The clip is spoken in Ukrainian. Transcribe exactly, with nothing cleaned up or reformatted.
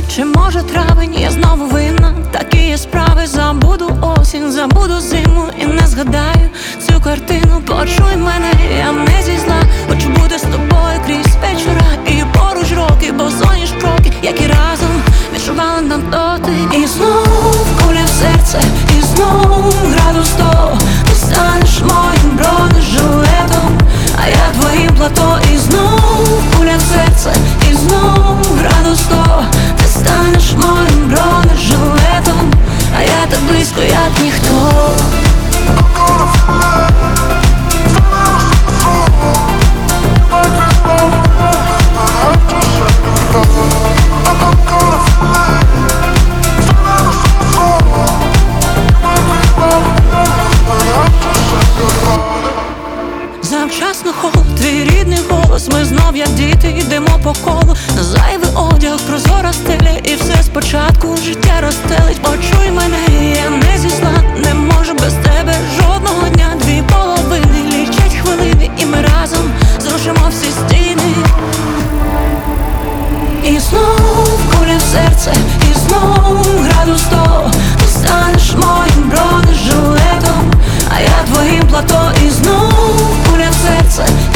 чи може травень, я знову винна. Такі є справи, забуду осінь, забуду зиму і не згадаю цю картину. Почуй мене, я не зі зла, хочу бути з тобою крізь вечора і поруч роки, бо соняш кроки, які разом відчували нам дотик. І знов куля в серце, і знов градус сто. Ти станеш моїм бронежилетом, а я твоїм плато. І знов куля в серце, і знов градус сто. Ти станеш моїм бронежилетом, а я так близько, як ніхто. Завчасно холод, твій рідний голос. Ми знов, як діти, йдемо по колу. На зайвий одяг, прозора стеля, і все спочатку життя розстелить. Почуй мене, я не зі зла, не можу без тебе жодного дня. Дві половини лічать хвилини, і ми разом зрушимо всі стіни. І знов куля в серце, і знов градус сто. Ти станеш моїм бронежилетом, а я твоїм плато. І знов куля в серце,